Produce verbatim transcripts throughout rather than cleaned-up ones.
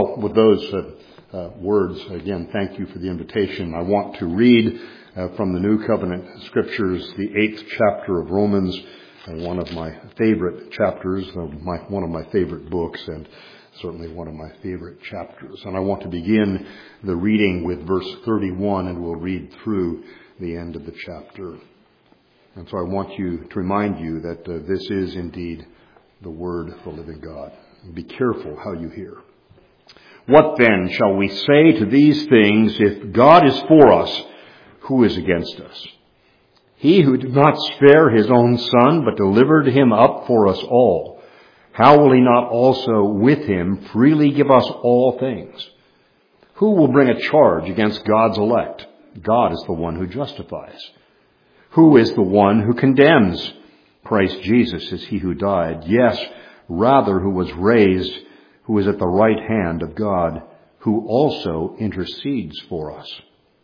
With those uh, uh, words, again, thank you for the invitation. I want to read uh, from the New Covenant Scriptures, the eighth chapter of Romans, uh, one of my favorite chapters, uh, my, one of my favorite books, and certainly one of my favorite chapters. And I want to begin the reading with verse thirty-one, and we'll read through the end of the chapter. And so I want you to remind you that uh, this is indeed the Word of the living God. Be careful how you hear. What then shall we say to these things? If God is for us, who is against us? He who did not spare his own Son, but delivered him up for us all, how will he not also with him freely give us all things? Who will bring a charge against God's elect? God is the one who justifies. Who is the one who condemns? Christ Jesus is he who died, yes, rather who was raised, who is at the right hand of God, who also intercedes for us.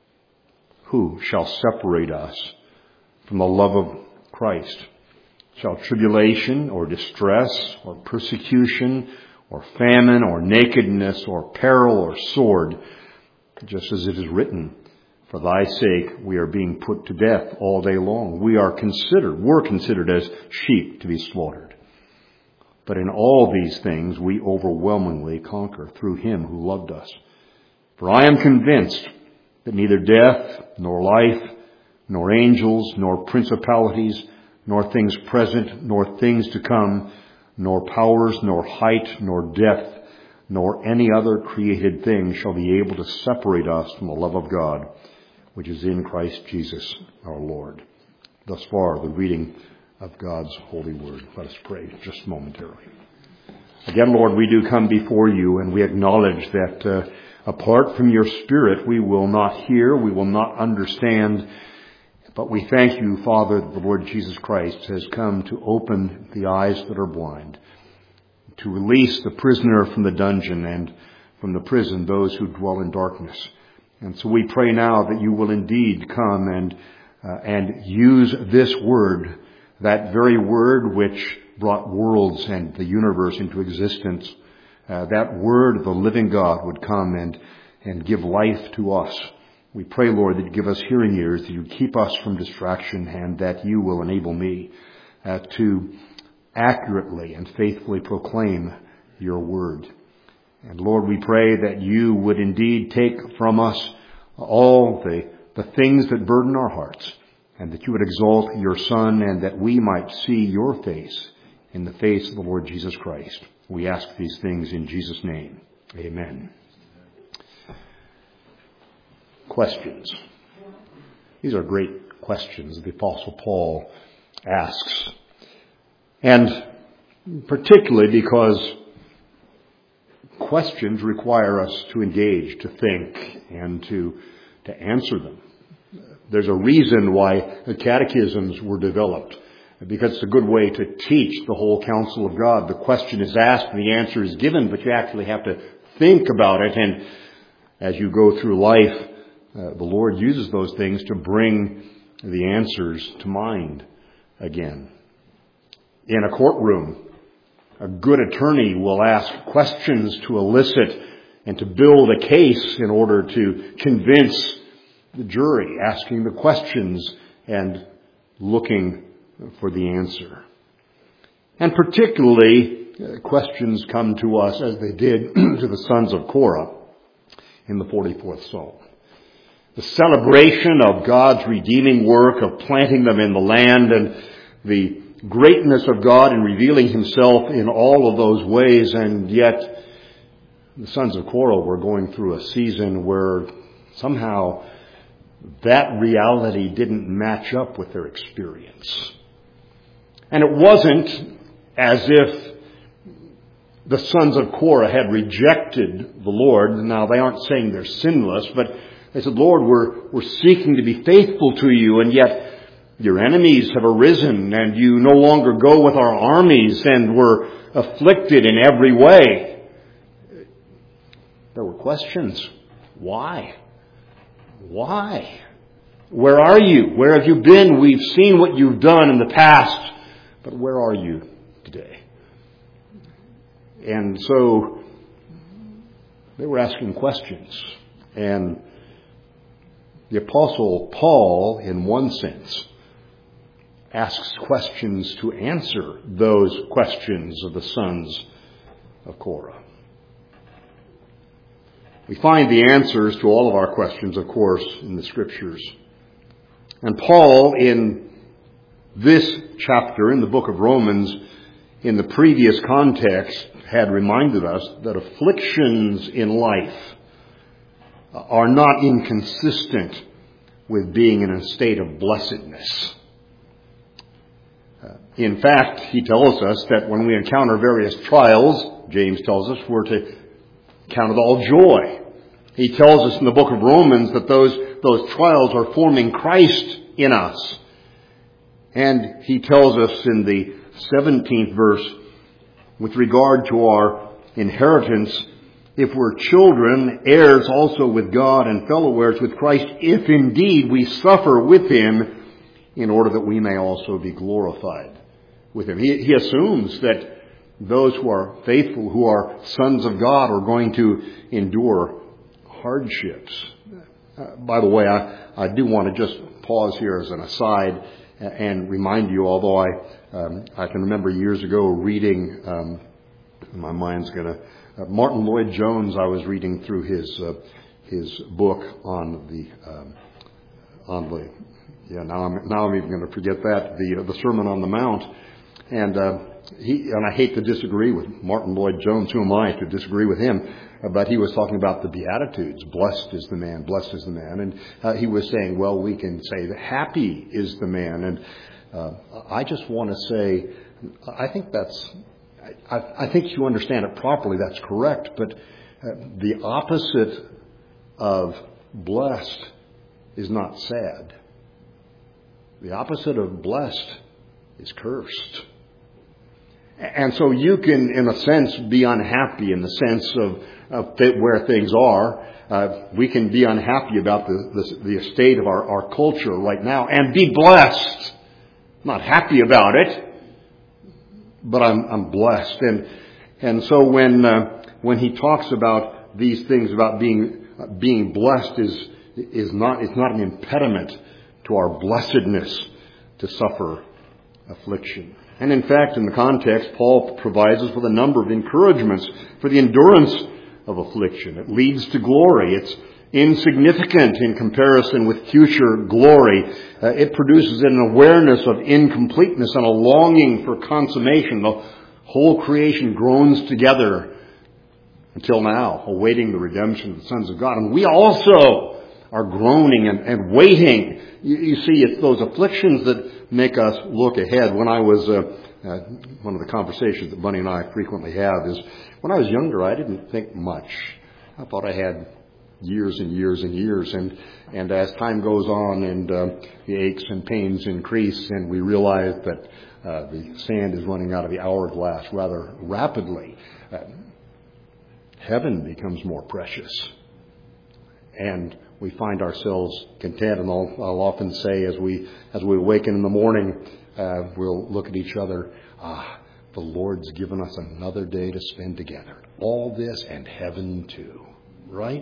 Who shall separate us from the love of Christ? Shall tribulation or distress or persecution or famine or nakedness or peril or sword, just as it is written, for thy sake we are being put to death all day long. We are considered, we're considered as sheep to be slaughtered. But in all these things we overwhelmingly conquer through him who loved us. For I am convinced that neither death, nor life, nor angels, nor principalities, nor things present, nor things to come, nor powers, nor height, nor depth, nor any other created thing shall be able to separate us from the love of God, which is in Christ Jesus our Lord. Thus far, the reading of God's holy word. Let us pray just momentarily. Again, Lord, we do come before you, and we acknowledge that uh, apart from your Spirit, we will not hear, we will not understand. But we thank you, Father, that the Lord Jesus Christ has come to open the eyes that are blind, to release the prisoner from the dungeon, and from the prison those who dwell in darkness. And so we pray now that you will indeed come and uh, and use this word, that very word which brought worlds and the universe into existence. Uh, that word of the living God would come and and give life to us. We pray, Lord, that you give us hearing ears, that you keep us from distraction, and that you will enable me uh, to accurately and faithfully proclaim your word. And Lord, we pray that you would indeed take from us all the, the things that burden our hearts, and that you would exalt your Son, and that we might see your face in the face of the Lord Jesus Christ. We ask these things in Jesus' name. Amen. Questions. These are great questions the Apostle Paul asks. And particularly because questions require us to engage, to think, and to, to answer them. There's a reason why the catechisms were developed, because it's a good way to teach the whole counsel of God. The question is asked and the answer is given, but you actually have to think about it. And as you go through life, uh, the Lord uses those things to bring the answers to mind again. In a courtroom, a good attorney will ask questions to elicit and to build a case in order to convince the jury, asking the questions and looking for the answer. And particularly, uh, questions come to us as they did to the sons of Korah in the forty-fourth Psalm. The celebration of God's redeeming work of planting them in the land, and the greatness of God in revealing himself in all of those ways. And yet the sons of Korah were going through a season where somehow that reality didn't match up with their experience. And it wasn't as if the sons of Korah had rejected the Lord. Now, they aren't saying they're sinless, but they said, Lord, we're, we're seeking to be faithful to you, and yet your enemies have arisen, and you no longer go with our armies, and we're afflicted in every way. There were questions. Why? Why? Where are you? Where have you been? We've seen what you've done in the past, but where are you today? And so They were asking questions. And the Apostle Paul, in one sense, asks questions to answer those questions of the sons of Korah. We find the answers to all of our questions, of course, in the Scriptures. And Paul, in this chapter, in the book of Romans, in the previous context, had reminded us that afflictions in life are not inconsistent with being in a state of blessedness. Uh, in fact, he tells us that when we encounter various trials, James tells us we're to count it all joy. He tells us in the book of Romans that those, those trials are forming Christ in us. And he tells us in the seventeenth verse, with regard to our inheritance, if we're children, heirs also with God and fellow heirs with Christ, if indeed we suffer with him, in order that we may also be glorified with him. He, he assumes that those who are faithful, who are sons of God, are going to endure hardships. Uh, by the way, I, I do want to just pause here as an aside and remind you, although I um, I can remember years ago reading, um, my mind's going to, uh, Martin Lloyd-Jones, I was reading through his uh, his book on the, um, on the yeah, now I'm, now I'm even going to forget that, the, uh, the Sermon on the Mount. And uh, he, and I hate to disagree with Martin Lloyd-Jones, who am I to disagree with him? But he was talking about the Beatitudes. Blessed is the man, blessed is the man. And uh, he was saying, well, we can say that happy is the man. And uh, I just want to say, I think that's, I, I think you understand it properly, that's correct. But uh, the opposite of blessed is not sad. The opposite of blessed is cursed. And so you can, in a sense, be unhappy in the sense of, of where things are. Uh, we can be unhappy about the, the, the state of our, our culture right now and be blessed. Not happy about it, but I'm, I'm blessed. And and so when uh, when he talks about these things, about being uh, being blessed, is is not it's not an impediment to our blessedness to suffer affliction. And in fact, in the context, Paul provides us with a number of encouragements for the endurance of affliction. It leads to glory. It's insignificant in comparison with future glory. Uh, it produces an awareness of incompleteness and a longing for consummation. The whole creation groans together until now, awaiting the redemption of the sons of God. And we also are groaning and, and waiting. You, you see, it's those afflictions that make us look ahead. When I was, uh, uh, one of the conversations that Bunny and I frequently have is, when I was younger, I didn't think much. I thought I had years and years and years. And, and as time goes on and uh, the aches and pains increase and we realize that uh, the sand is running out of the hourglass rather rapidly, uh, heaven becomes more precious. And we find ourselves content, and I'll, I'll often say as we as we awaken in the morning, uh, we'll look at each other. Ah, the Lord's given us another day to spend together. All this and heaven too, right?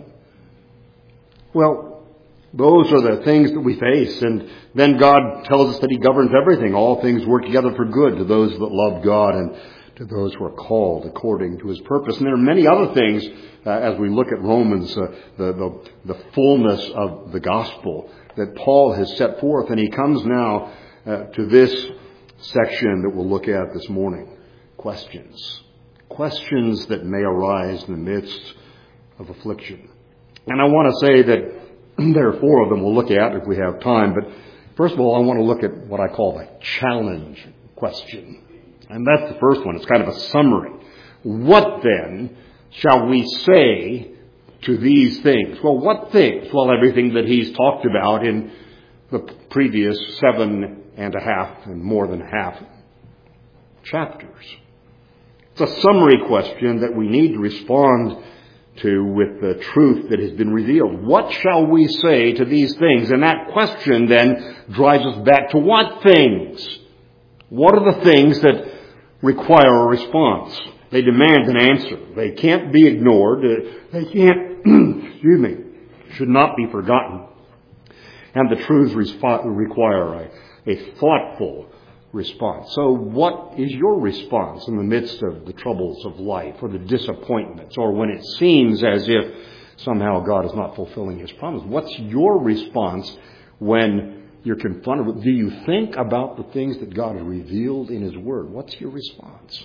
Well, those are the things that we face, and then God tells us that He governs everything. All things work together for good to those that love God and to those who are called according to His purpose. And there are many other things uh, as we look at Romans, uh, the, the, the fullness of the gospel that Paul has set forth. And he comes now uh, to this section that we'll look at this morning. Questions. Questions that may arise in the midst of affliction. And I want to say that there are four of them we'll look at if we have time. But first of all, I want to look at what I call the challenge question. And that's the first one. It's kind of a summary. What then shall we say to these things? Well, what things? Well, everything that he's talked about in the previous seven and a half and more than half chapters. It's a summary question that we need to respond to with the truth that has been revealed. What shall we say to these things? And that question then drives us back to what things? What are the things that require a response? They demand an answer. They can't be ignored. They can't, excuse me, should not be forgotten. And the truths require a, a thoughtful response. So what is your response in the midst of the troubles of life or the disappointments or when it seems as if somehow God is not fulfilling His promise? What's your response when you're confronted with? Do you think about the things that God has revealed in His Word? What's your response?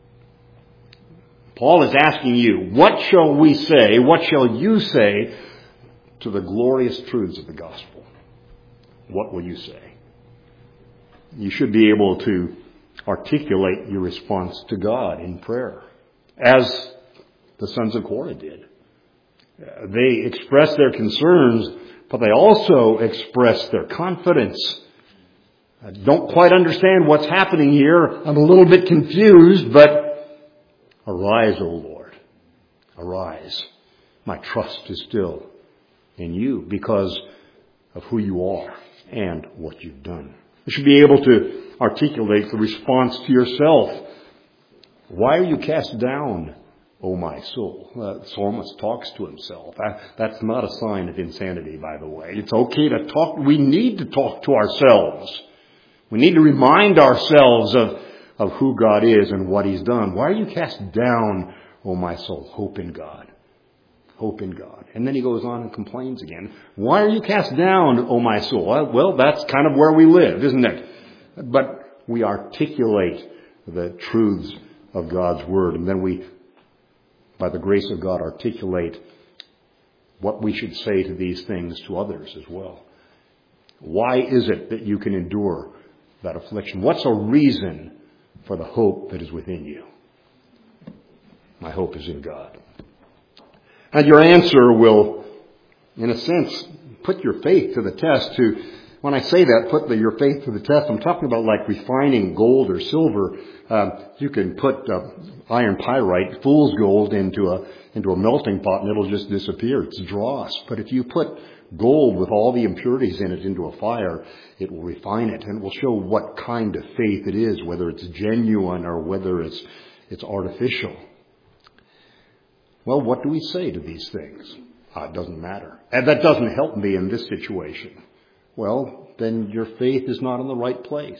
Paul is asking you, what shall we say, what shall you say to the glorious truths of the gospel? What will you say? You should be able to articulate your response to God in prayer, as the sons of Korah did. They expressed their concerns, but they also expressed their confidence. I don't quite understand what's happening here. I'm a little bit confused, but arise, O Lord. Arise. My trust is still in you because of who you are and what you've done. You should be able to articulate the response to yourself. Why are you cast down, O my soul? Uh, the psalmist talks to himself. Uh, that's not a sign of insanity, by the way. It's okay to talk. We need to talk to ourselves. We need to remind ourselves of, of who God is and what He's done. Why are you cast down, O my soul? Hope in God. Hope in God. And then he goes on and complains again. Why are you cast down, O my soul? Well, that's kind of where we live, isn't it? But we articulate the truths of God's Word. And then we, by the grace of God, articulate what we should say to these things to others as well. Why is it that you can endure that affliction? What's a reason for the hope that is within you? My hope is in God. And your answer will, in a sense, put your faith to the test. To, when I say that, put the, your faith to the test, I'm talking about like refining gold or silver. Um, you can put uh, iron pyrite, fool's gold, into a into a melting pot, and it'll just disappear. It's dross. But if you put gold with all the impurities in it into a fire, it will refine it, and it will show what kind of faith it is, whether it's genuine or whether it's it's artificial. Well, what do we say to these things? Uh, it doesn't matter. And that doesn't help me in this situation. Well, then your faith is not in the right place.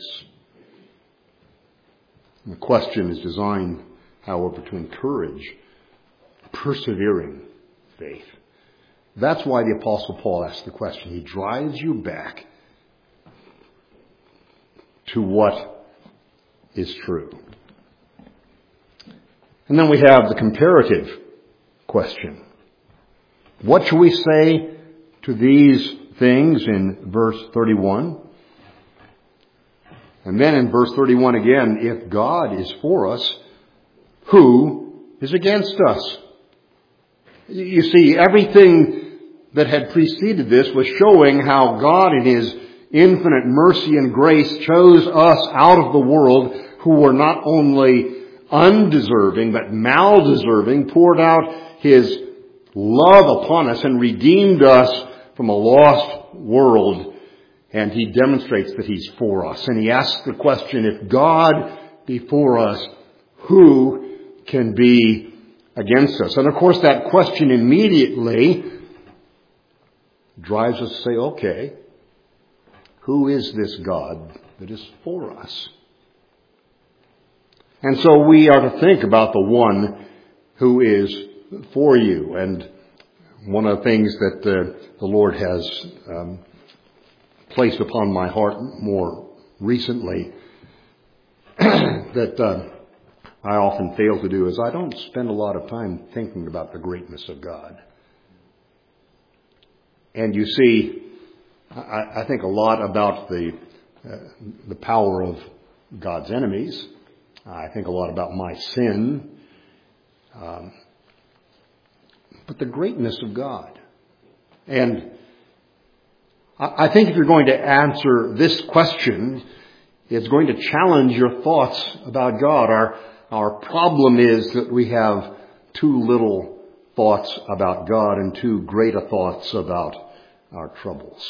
The question is designed, however, to encourage persevering faith. That's why the Apostle Paul asks the question. He drives you back to what is true. And then we have the comparative question. What shall we say to these things in verse thirty-one? And then in verse thirty-one again, if God is for us, who is against us? You see, everything that had preceded this was showing how God in His infinite mercy and grace chose us out of the world who were not only undeserving but maldeserving, poured out His love upon us and redeemed us from a lost world. And He demonstrates that He's for us. And He asks the question, if God be for us, who can be against us? And of course that question immediately drives us to say, okay, who is this God that is for us? And so we are to think about the one who is for you. And one of the things that uh, the Lord has um, placed upon my heart more recently that uh, I often fail to do is I don't spend a lot of time thinking about the greatness of God. And you see, I, I think a lot about the uh, the power of God's enemies. I think a lot about my sin. Um, but the greatness of God. And I, I think if you're going to answer this question, it's going to challenge your thoughts about God. Our Our problem is that we have too little thoughts about God and too great a thoughts about our troubles.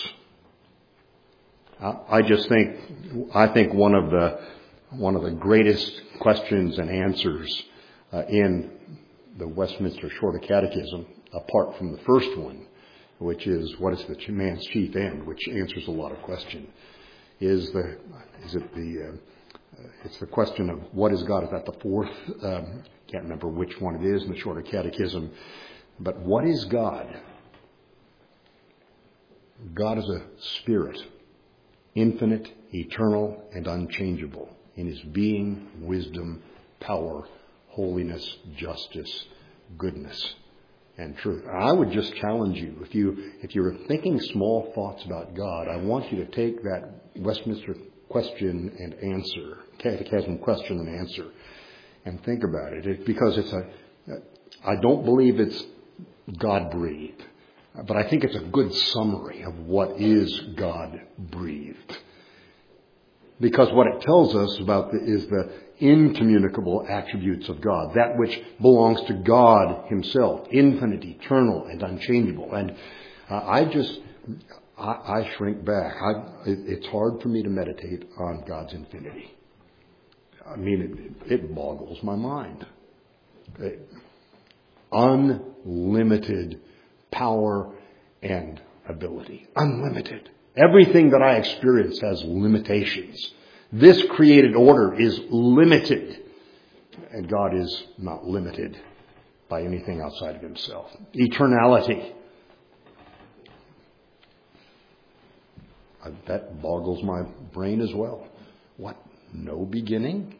I just think, I think one of the, one of the greatest questions and answers uh, in the Westminster Shorter Catechism, apart from the first one, which is what is the man's chief end, which answers a lot of questions. Is the is it the uh, it's the question of what is God? Is that the fourth? Um, can't remember which one it is in the Shorter Catechism. But what is God? God is a spirit, infinite, eternal, and unchangeable in his being, wisdom, power, holiness, justice, goodness, and truth. I would just challenge you, if you if you're thinking small thoughts about God, I want you to take that Westminster question and answer, catechism question and answer, and think about it. it because it's a, I don't believe it's God-breathed, but I think it's a good summary of what is God-breathed. Because what it tells us about the, is the incommunicable attributes of God, that which belongs to God himself, infinite, eternal, and unchangeable. And uh, I just, I, I shrink back. I, it, it's hard for me to meditate on God's infinity. I mean, it, it boggles my mind. It, unlimited power and ability. Unlimited. Everything that I experience has limitations. This created order is limited. And God is not limited by anything outside of himself. Eternality. That boggles my brain as well. What? No beginning?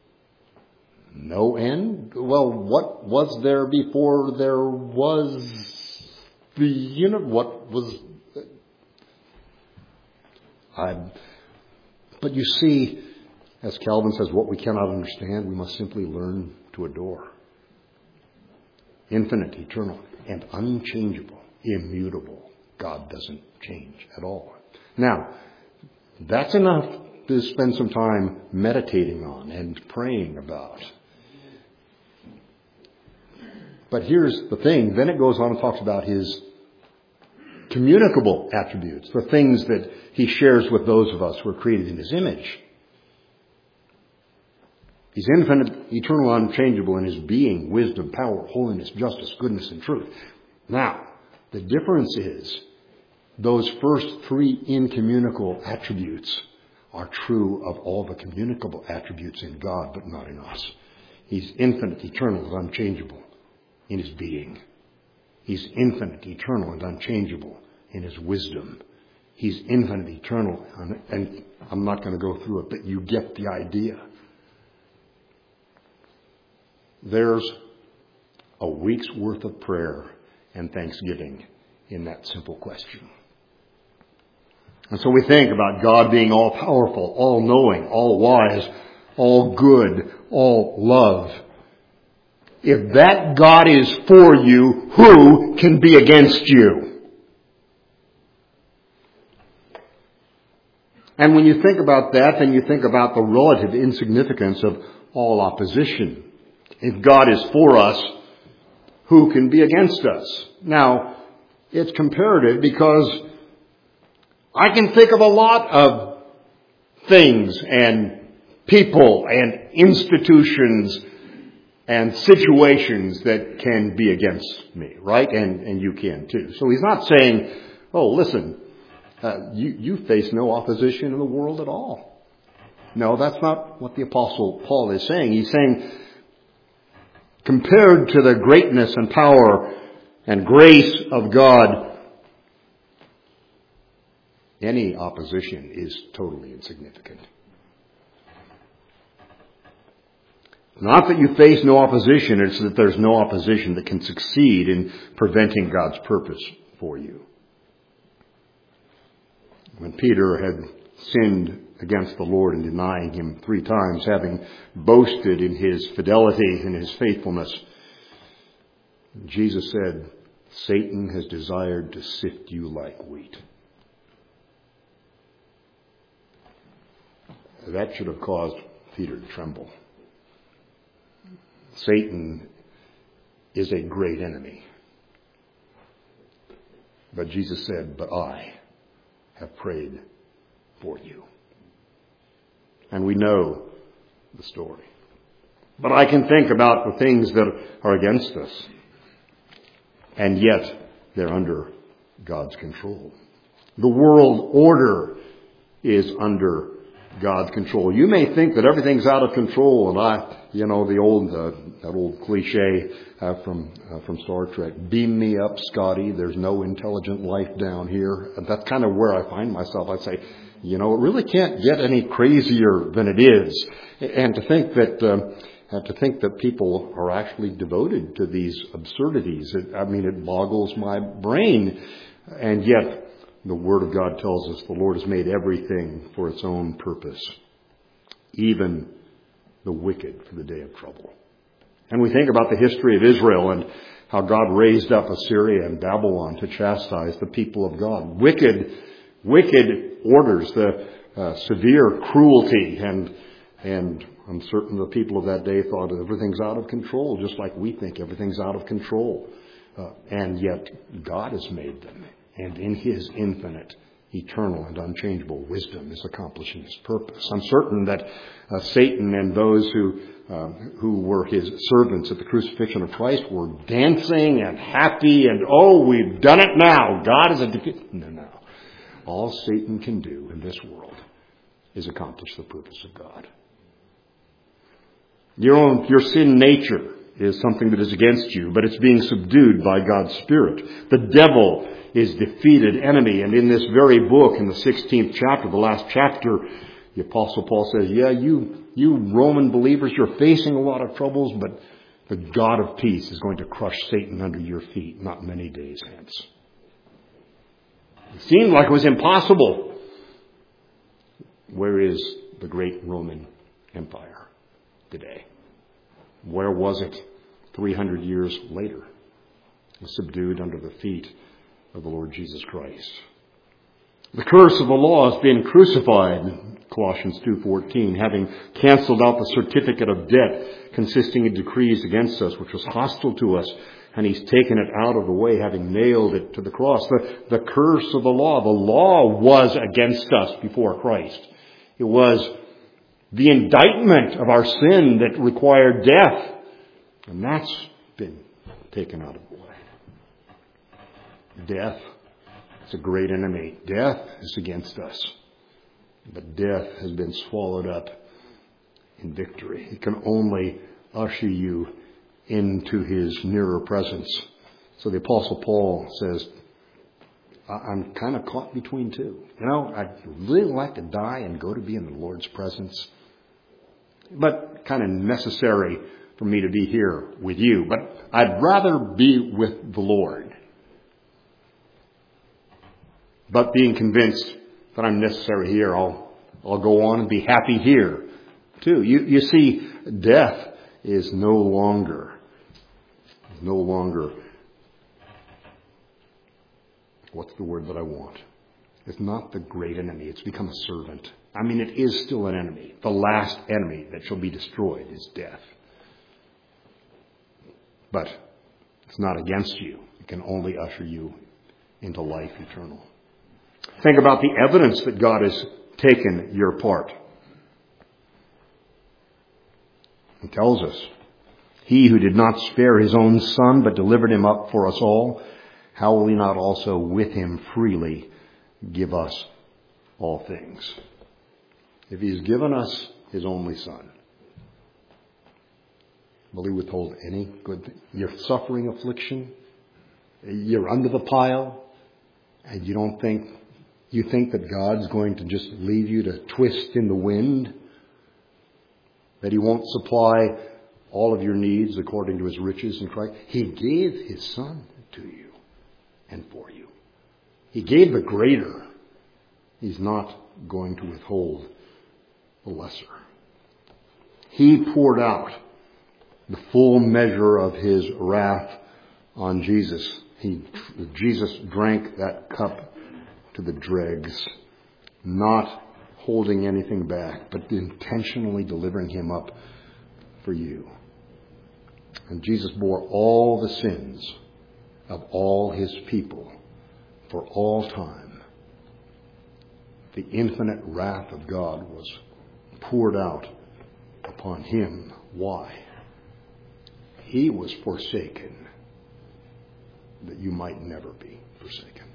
No end? Well, what was there before there was the universe? What was... I, but you see, as Calvin says, what we cannot understand, we must simply learn to adore. Infinite, eternal, and unchangeable, immutable. God doesn't change at all. Now, that's enough to spend some time meditating on and praying about. But here's the thing. Then it goes on and talks about his communicable attributes, the things that he shares with those of us who are created in his image. He's infinite, eternal, unchangeable in his being, wisdom, power, holiness, justice, goodness, and truth. Now, the difference is those first three incommunicable attributes are true of all the communicable attributes in God, but not in us. He's infinite, eternal, and unchangeable in his being. He's infinite, eternal, and unchangeable in his wisdom. He's infinite, eternal, and, and I'm not going to go through it, but you get the idea. There's a week's worth of prayer and thanksgiving in that simple question. And so we think about God being all-powerful, all-knowing, all-wise, all-good, all-love. If that God is for you, who can be against you? And when you think about that, then you think about the relative insignificance of all opposition. If God is for us, who can be against us? Now, it's comparative because I can think of a lot of things and people and institutions and situations that can be against me, right? And and you can too. So he's not saying, oh, listen, uh, you, you face no opposition in the world at all. No, that's not what the Apostle Paul is saying. He's saying, compared to the greatness and power and grace of God, any opposition is totally insignificant. Not that you face no opposition, it's that there's no opposition that can succeed in preventing God's purpose for you. When Peter had sinned against the Lord in denying him three times, having boasted in his fidelity and his faithfulness, Jesus said, Satan has desired to sift you like wheat. That should have caused Peter to tremble. Satan is a great enemy. But Jesus said, but I have prayed for you. And we know the story. But I can think about the things that are against us. And yet, they're under God's control. The world order is under God's control. You may think that everything's out of control, and I, you know, the old, uh, that old cliche uh, from uh, from Star Trek, beam me up, Scotty, there's no intelligent life down here. And that's kind of where I find myself. I'd say, you know, it really can't get any crazier than it is. And to think that, uh, and to think that people are actually devoted to these absurdities, it, I mean, it boggles my brain. And yet, the Word of God tells us the Lord has made everything for its own purpose, even the wicked for the day of trouble. And we think about the history of Israel and how God raised up Assyria and Babylon to chastise the people of God. Wicked, wicked orders, the uh, severe cruelty, and and I'm certain the people of that day thought everything's out of control, just like we think everything's out of control. Uh, and yet God has made them. And in His infinite, eternal, and unchangeable wisdom is accomplishing His purpose. I'm certain that uh, Satan and those who uh, who were His servants at the crucifixion of Christ were dancing and happy and, oh, we've done it now. God is a defeat. No, no. All Satan can do in this world is accomplish the purpose of God. Your own, your sin nature is something that is against you, but it's being subdued by God's Spirit. The devil is defeated enemy. And in this very book, in the sixteenth chapter, the last chapter, the Apostle Paul says, yeah, you, you Roman believers, you're facing a lot of troubles, but the God of peace is going to crush Satan under your feet not many days hence. It seemed like it was impossible. Where is the great Roman Empire today? Where was it three hundred years later? It was subdued under the feet of the Lord Jesus Christ. The curse of the law has been crucified, Colossians two fourteen, having canceled out the certificate of debt consisting of decrees against us, which was hostile to us, and He's taken it out of the way, having nailed it to the cross. The, the curse of the law. The law was against us before Christ. It was the indictment of our sin that required death. And that's been taken out of the way. Death is a great enemy. Death is against us. But death has been swallowed up in victory. It can only usher you into His nearer presence. So the Apostle Paul says, I'm kind of caught between two. You know, I'd really like to die and go to be in the Lord's presence. But kind of necessary for me to be here with you. But I'd rather be with the Lord. But being convinced that I'm necessary here, I'll I'll go on and be happy here too. You you see, death is no longer no longer what's the word that I want? It's not the great enemy. It's become a servant. I mean, it is still an enemy. The last enemy that shall be destroyed is death. But it's not against you. It can only usher you into life eternal. Think about the evidence that God has taken your part. He tells us, He who did not spare His own Son, but delivered Him up for us all, how will He not also with Him freely give us all things? If He's given us His only Son, will He withhold any good thing? You're suffering affliction. You're under the pile. And you don't think, you think that God's going to just leave you to twist in the wind? That He won't supply all of your needs according to His riches in Christ? He gave His Son to you and for you. He gave the greater. He's not going to withhold the lesser. He poured out the full measure of His wrath on Jesus. He, Jesus drank that cup to the dregs, not holding anything back, but intentionally delivering Him up for you. And Jesus bore all the sins of all His people for all time. The infinite wrath of God was poured out upon upon him. Why? He was forsaken that you might never be forsaken.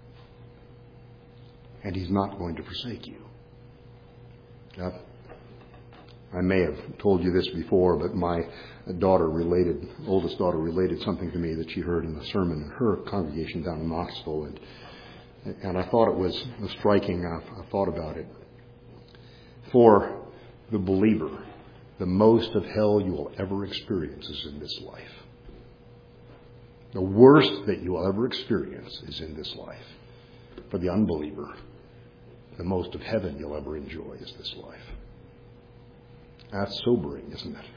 And he's not going to forsake you. Now, I may have told you this before, but my daughter related, oldest daughter related something to me that she heard in the sermon in her congregation down in Knoxville. And, and I thought it was striking. I, I thought about it. For the believer, the most of hell you will ever experience is in this life. The worst that you will ever experience is in this life. For the unbeliever, the most of heaven you'll ever enjoy is this life. That's sobering, isn't it?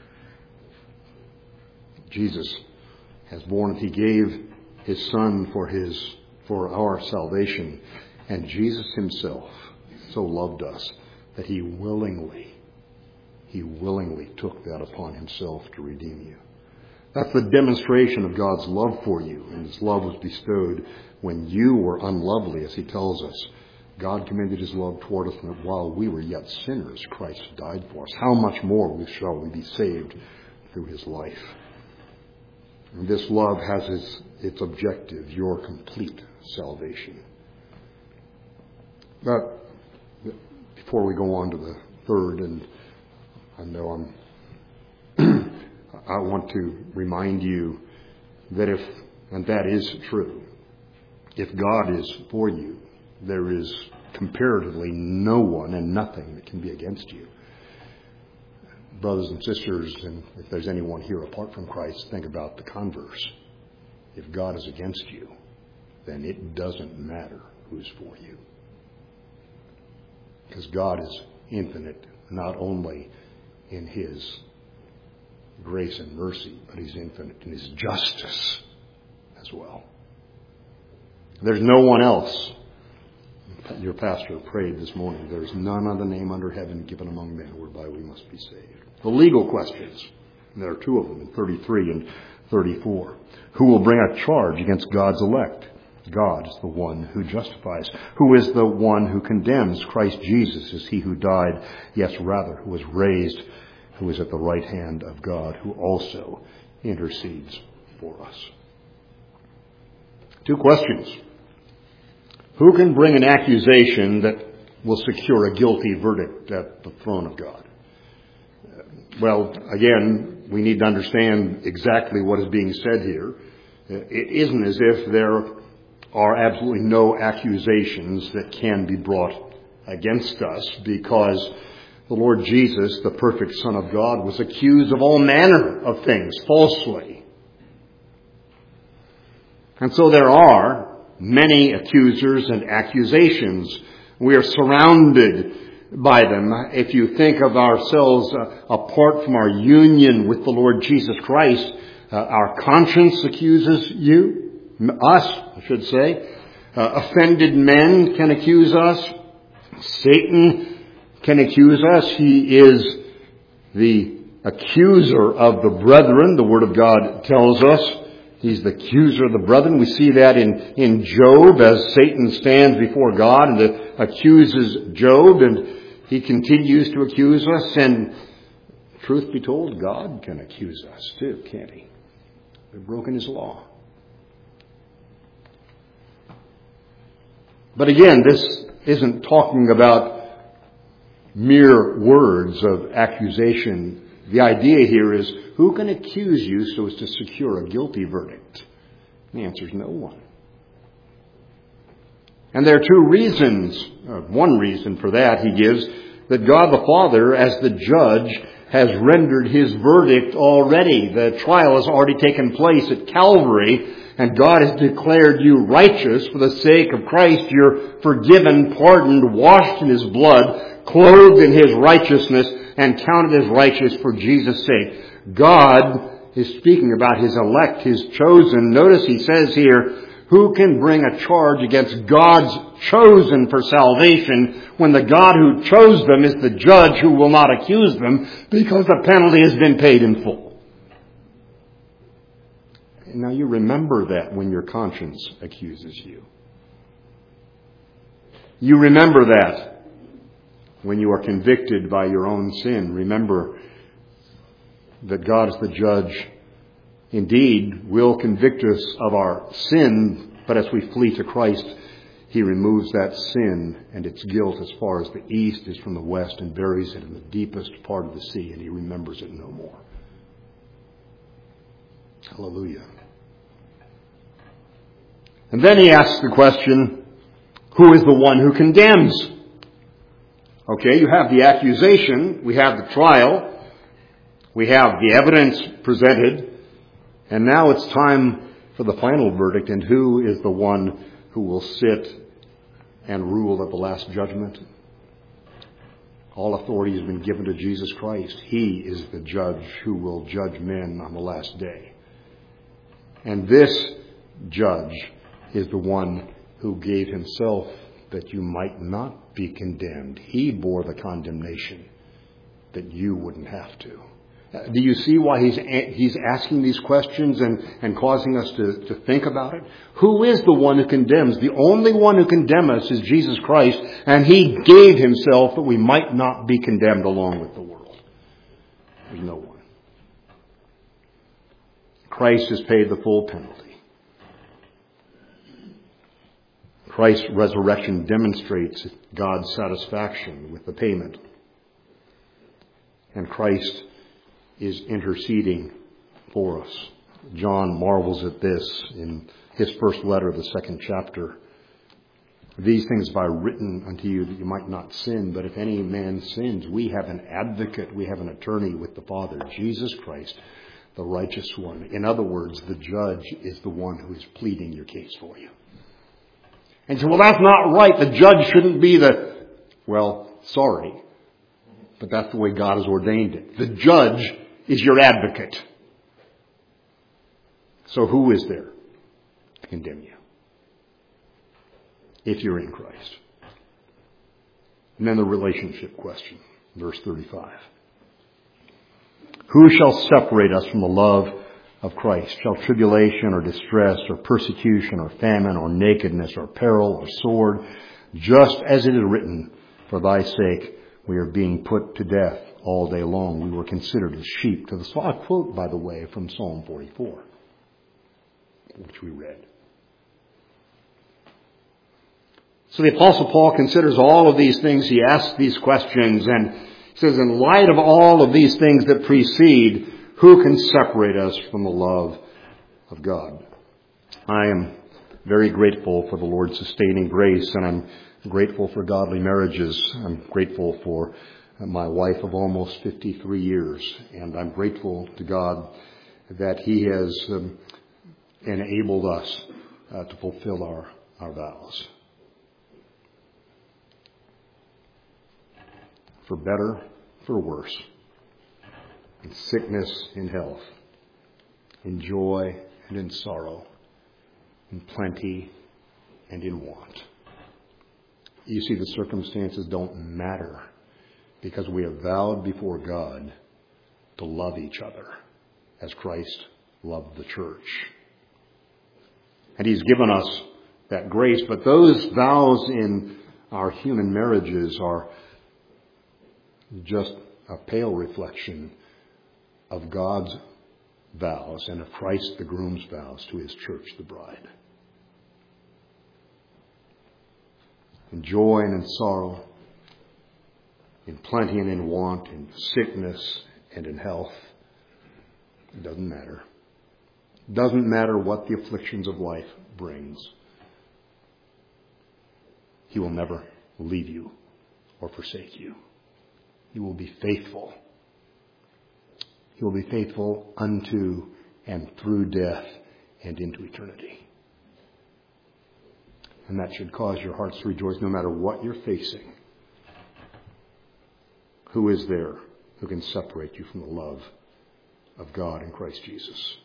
Jesus has borne it. He gave his Son for his for our salvation. And Jesus himself so loved us that he willingly, he willingly took that upon himself to redeem you. That's the demonstration of God's love for you. And his love was bestowed when you were unlovely, as he tells us. God commended his love toward us, that while we were yet sinners, Christ died for us. How much more shall we be saved through his life? And this love has its, its objective, your complete salvation. But before we go on to the third, and I know I'm, I want to remind you that if, and that is true, if God is for you, there is comparatively no one and nothing that can be against you. Brothers and sisters, and if there's anyone here apart from Christ, think about the converse. If God is against you, then it doesn't matter who's for you. Because God is infinite, not only in his grace and mercy, but he's infinite in his justice as well. There's no one else. Your pastor prayed this morning, there's none other name under heaven given among men whereby we must be saved. The legal questions, and there are two of them in thirty-three and thirty-four. Who will bring a charge against God's elect? God is the one who justifies. Who is the one who condemns? Christ Jesus is he who died, yes, rather, who was raised, who is at the right hand of God, who also intercedes for us. Two questions. Who can bring an accusation that will secure a guilty verdict at the throne of God? Well, again, we need to understand exactly what is being said here. It isn't as if there are absolutely no accusations that can be brought against us, because the Lord Jesus, the perfect Son of God, was accused of all manner of things falsely. And so there are many accusers and accusations. We are surrounded by them. If you think of ourselves uh, apart from our union with the Lord Jesus Christ, uh, our conscience accuses you, us, I should say. Uh, offended men can accuse us. Satan can accuse us. He is the accuser of the brethren, the Word of God tells us. He's the accuser of the brethren. We see that in, in Job as Satan stands before God and the, accuses Job, and he continues to accuse us. And truth be told, God can accuse us too, can't he? We've broken his law. But again, this isn't talking about mere words of accusation. The idea here is, who can accuse you so as to secure a guilty verdict? And the answer is no one. And there are two reasons, uh, one reason for that he gives, that God the Father, as the judge, has rendered his verdict already. The trial has already taken place at Calvary, and God has declared you righteous for the sake of Christ. You're forgiven, pardoned, washed in his blood, clothed in his righteousness, and counted as righteous for Jesus' sake. God is speaking about his elect, his chosen. Notice he says here, who can bring a charge against God's chosen for salvation when the God who chose them is the judge who will not accuse them because the penalty has been paid in full? Now you remember that when your conscience accuses you. You remember that when you are convicted by your own sin. Remember that God is the judge, indeed, will convict us of our sin, but as we flee to Christ, He removes that sin and its guilt as far as the east is from the west and buries it in the deepest part of the sea, and He remembers it no more. Hallelujah. And then He asks the question, who is the one who condemns? Okay, you have the accusation, we have the trial, we have the evidence presented, and now it's time for the final verdict. And who is the one who will sit and rule at the last judgment? All authority has been given to Jesus Christ. He is the judge who will judge men on the last day. And this judge is the one who gave Himself that you might not be condemned. He bore the condemnation that you wouldn't have to. Do you see why he's he's asking these questions and, and causing us to, to think about it? Who is the one who condemns? The only one who condemns us is Jesus Christ, and He gave Himself that we might not be condemned along with the world. There's no one. Christ has paid the full penalty. Christ's resurrection demonstrates God's satisfaction with the payment. And Christ is interceding for us. John marvels at this in his first letter, the second chapter. These things have I written unto you that you might not sin, but if any man sins, we have an advocate, we have an attorney with the Father, Jesus Christ, the righteous one. In other words, the judge is the one who is pleading your case for you. And so, well, that's not right. The judge shouldn't be the, well, sorry, but that's the way God has ordained it. The judge is your advocate. So who is there to condemn you if you're in Christ? And then the relationship question, verse thirty-five. Who shall separate us from the love of Christ? Shall tribulation or distress or persecution or famine or nakedness or peril or sword? Just as it is written, for thy sake we are being put to death all day long. We were considered as sheep to the slaughter. A quote, by the way, from Psalm forty-four, which we read. So the Apostle Paul considers all of these things. He asks these questions, and he says, in light of all of these things that precede, who can separate us from the love of God? I am very grateful for the Lord's sustaining grace, and I'm grateful for godly marriages. I'm grateful for my wife of almost fifty-three years, and I'm grateful to God that He has um, enabled us uh, to fulfill our, our vows. For better, for worse, in sickness, in health, in joy and in sorrow, in plenty and in want. You see, the circumstances don't matter because we have vowed before God to love each other as Christ loved the church. And He's given us that grace, but those vows in our human marriages are just a pale reflection of God's vows and of Christ the groom's vows to His church, the bride. In joy and in sorrow, in plenty and in want, in sickness and in health. It doesn't matter. It doesn't matter what the afflictions of life brings. He will never leave you or forsake you. He will be faithful. He will be faithful unto and through death and into eternity. And that should cause your hearts to rejoice no matter what you're facing. Who is there who can separate you from the love of God in Christ Jesus?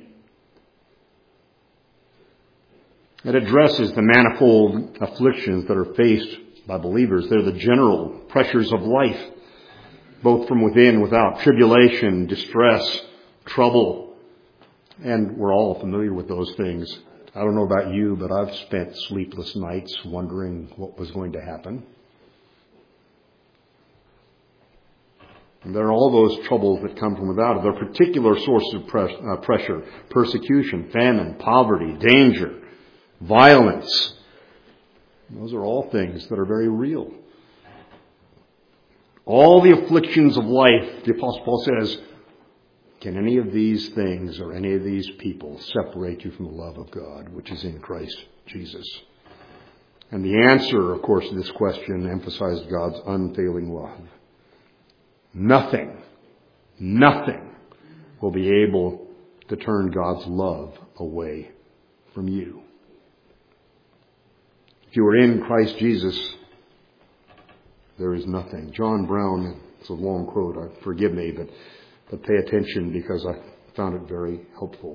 It addresses the manifold afflictions that are faced by believers. They're the general pressures of life, both from within and without. Tribulation, distress, trouble. And we're all familiar with those things. I don't know about you, but I've spent sleepless nights wondering what was going to happen. And there are all those troubles that come from without. There are particular sources of press, uh, pressure, persecution, famine, poverty, danger, violence. Those are all things that are very real. All the afflictions of life, the Apostle Paul says, can any of these things or any of these people separate you from the love of God, which is in Christ Jesus? And the answer, of course, to this question emphasized God's unfailing love. Nothing, nothing will be able to turn God's love away from you. If you are in Christ Jesus, there is nothing. John Brown, it's a long quote, I, forgive me, but, but pay attention because I found it very helpful.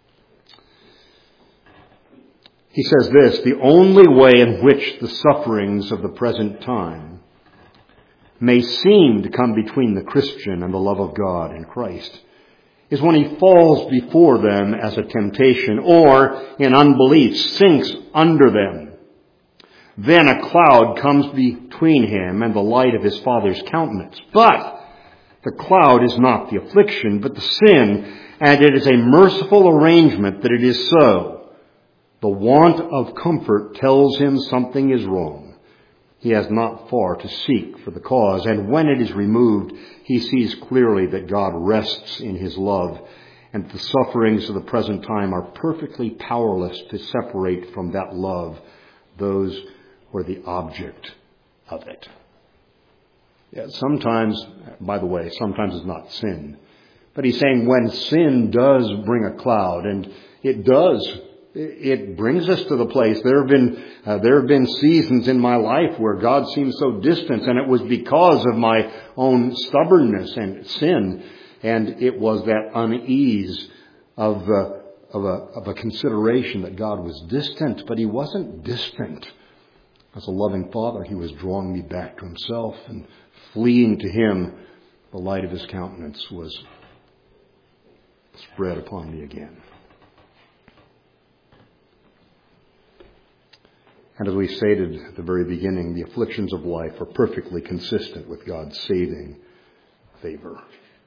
He says this, the only way in which the sufferings of the present time may seem to come between the Christian and the love of God in Christ is when he falls before them as a temptation or in unbelief sinks under them. Then a cloud comes between him and the light of his Father's countenance. But the cloud is not the affliction, but the sin, and it is a merciful arrangement that it is so. The want of comfort tells him something is wrong. He has not far to seek for the cause, and when it is removed, he sees clearly that God rests in his love, and the sufferings of the present time are perfectly powerless to separate from that love those who are the object of it. Yeah, sometimes, by the way, sometimes it's not sin. But he's saying when sin does bring a cloud, and it does, it brings us to the place. There have been uh, there have been seasons in my life where God seemed so distant, and it was because of my own stubbornness and sin, and it was that unease of uh, of a of a consideration that God was distant, but he wasn't distant. As a loving Father, he was drawing me back to himself, and fleeing to him, the light of his countenance was spread upon me again. And as we stated at the very beginning, the afflictions of life are perfectly consistent with God's saving favor.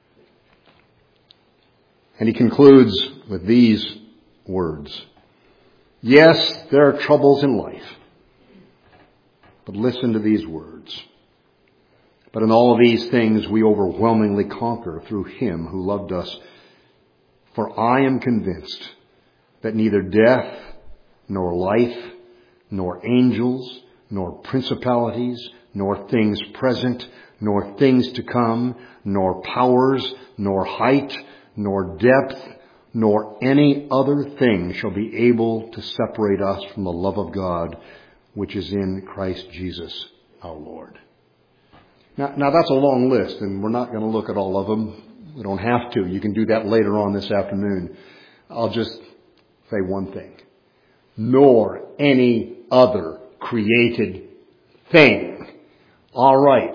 And he concludes with these words. Yes, there are troubles in life. But listen to these words. But in all of these things we overwhelmingly conquer through him who loved us. For I am convinced that neither death, nor life, nor angels, nor principalities, nor things present, nor things to come, nor powers, nor height, nor depth, nor any other thing shall be able to separate us from the love of God, which is in Christ Jesus our Lord. Now, now that's a long list, and we're not going to look at all of them. We don't have to. You can do that later on this afternoon. I'll just say one thing. Nor any other created thing. All right.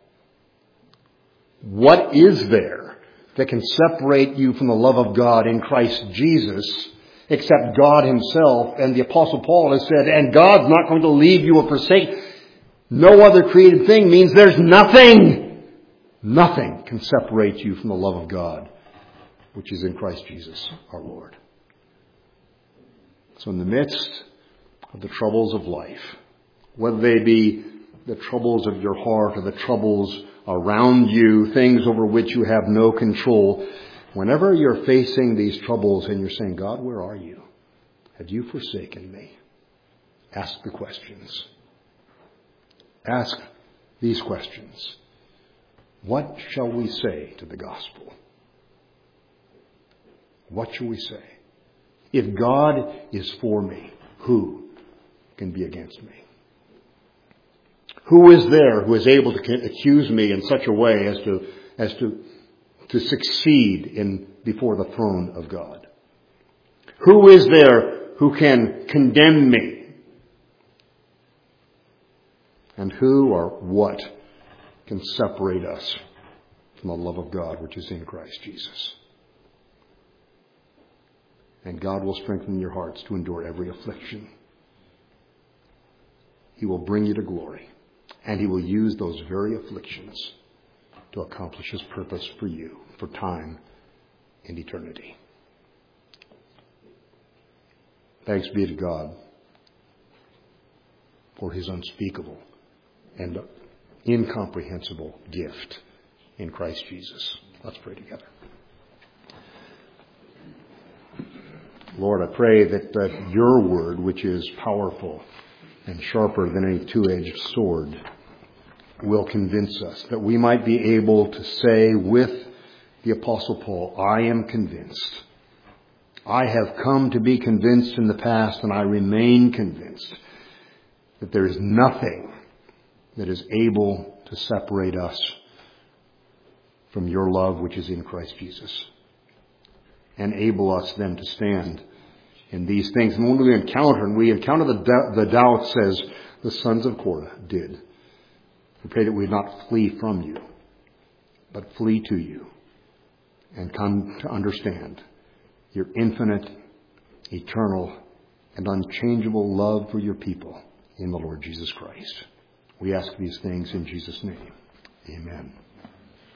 What is there that can separate you from the love of God in Christ Jesus except God himself? And the Apostle Paul has said, and God's not going to leave you or forsake. No other created thing means there's nothing. Nothing can separate you from the love of God, which is in Christ Jesus our Lord. So in the midst of the troubles of life, whether they be the troubles of your heart or the troubles around you, things over which you have no control, whenever you're facing these troubles and you're saying, God, where are you? Have you forsaken me? Ask the questions. Ask these questions. What shall we say to the gospel? What shall we say? If God is for me, who can be against me? Who is there who is able to accuse me in such a way as to as to to succeed in before the throne of God? Who is there who can condemn me? And who or what can separate us from the love of God which is in Christ Jesus? And God will strengthen your hearts to endure every affliction. He will bring you to glory. And he will use those very afflictions to accomplish His purpose for you, for time and eternity. Thanks be to God for His unspeakable and incomprehensible gift in Christ Jesus. Let's pray together. Lord, I pray that, that your word, which is powerful and sharper than any two-edged sword, will convince us, that we might be able to say with the Apostle Paul, I am convinced. I have come to be convinced in the past, and I remain convinced that there is nothing that is able to separate us from your love which is in Christ Jesus. Enable us then to stand in these things. And when we encounter, and we encounter the, d- the doubts as the sons of Korah did, we pray that we not flee from you, but flee to you and come to understand your infinite, eternal, and unchangeable love for your people in the Lord Jesus Christ. We ask these things in Jesus' name. Amen.